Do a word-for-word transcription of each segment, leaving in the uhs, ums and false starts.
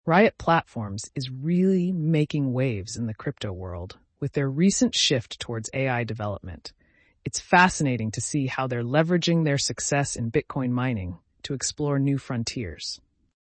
Riot Platforms is really making waves in the crypto world with their recent shift towards A I development. It's fascinating to see how they're leveraging their success in Bitcoin mining to explore new frontiers.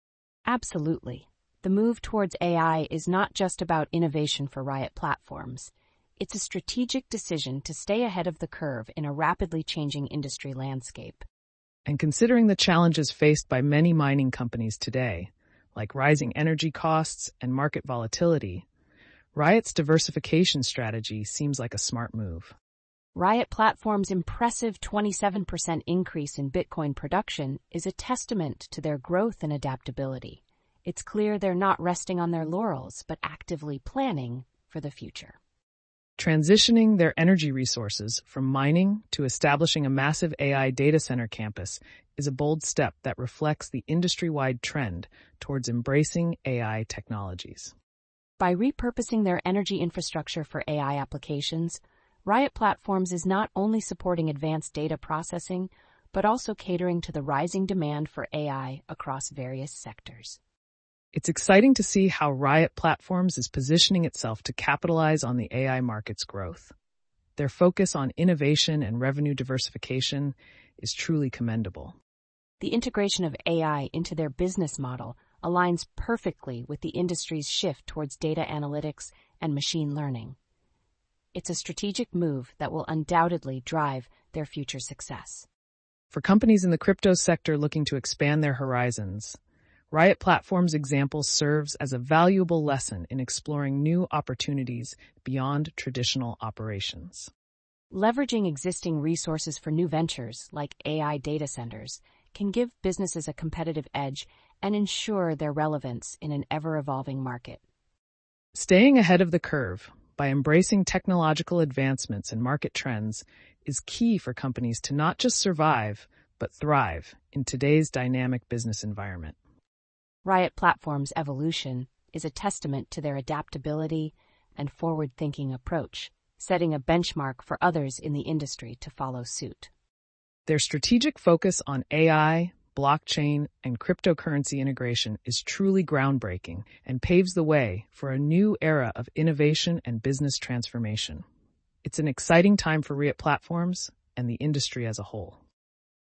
Absolutely. The move towards A I is not just about innovation for Riot Platforms. It's a strategic decision to stay ahead of the curve in a rapidly changing industry landscape. And considering the challenges faced by many mining companies today, like rising energy costs and market volatility, Riot's diversification strategy seems like a smart move. Riot Platforms' impressive twenty-seven percent increase in Bitcoin production is a testament to their growth and adaptability. It's clear they're not resting on their laurels, but actively planning for the future. Transitioning their energy resources from mining to establishing a massive A I data center campus is a bold step that reflects the industry-wide trend towards embracing A I technologies. By repurposing their energy infrastructure for A I applications, Riot Platforms is not only supporting advanced data processing, but also catering to the rising demand for A I across various sectors. It's exciting to see how Riot Platforms is positioning itself to capitalize on the A I market's growth. Their focus on innovation and revenue diversification is truly commendable. The integration of A I into their business model aligns perfectly with the industry's shift towards data analytics and machine learning. It's a strategic move that will undoubtedly drive their future success. For companies in the crypto sector looking to expand their horizons, Riot Platforms' example serves as a valuable lesson in exploring new opportunities beyond traditional operations. Leveraging existing resources for new ventures like A I data centers can give businesses a competitive edge and ensure their relevance in an ever-evolving market. Staying ahead of the curve by embracing technological advancements and market trends is key for companies to not just survive, but thrive in today's dynamic business environment. Riot Platforms' evolution is a testament to their adaptability and forward-thinking approach, setting a benchmark for others in the industry to follow suit. Their strategic focus on A I, blockchain, and cryptocurrency integration is truly groundbreaking and paves the way for a new era of innovation and business transformation. It's an exciting time for Riot Platforms and the industry as a whole.